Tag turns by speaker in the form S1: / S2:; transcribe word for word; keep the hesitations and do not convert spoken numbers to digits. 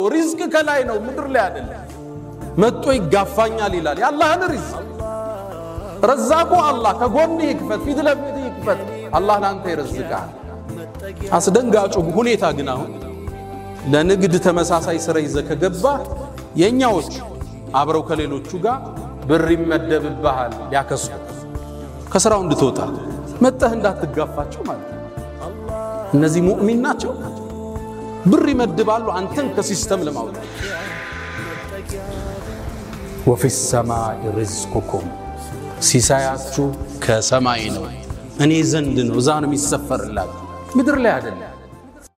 S1: ሪዝቅ ከላይ ነው ምድር ላይ አይደለም መጥቶ ይጋፋኛል ይላል ያላህን ሪዝቅ ረዛቁ አላህ ከጎን ይክፈት ፊት ለፊት ይክፈት አላህ ላንተ ይረዝቃል አስደንጋጩ ሁኔታ ግን አሁን ለንግድ ተመሳሳይ ስራ ይዘከገባ የኛዎች አብረው ከሌሎቹ ጋር ብር ይመደብብሃል ያከሱ ከስራው እንድትወጣ መጣህ እንዳትጋፋቸው ማለት ነው እነዚህ ሙእሚን ናቸው ብር ይመድባሉ አንተን ከሲስተም ለማውጣት وفي السماء رزقكم ሲሳያችሁ ከሰማይ ነው እኔ ዘንድ ነው ዛንም ይሰፈርላችሁ ምድር ላይ አይደለም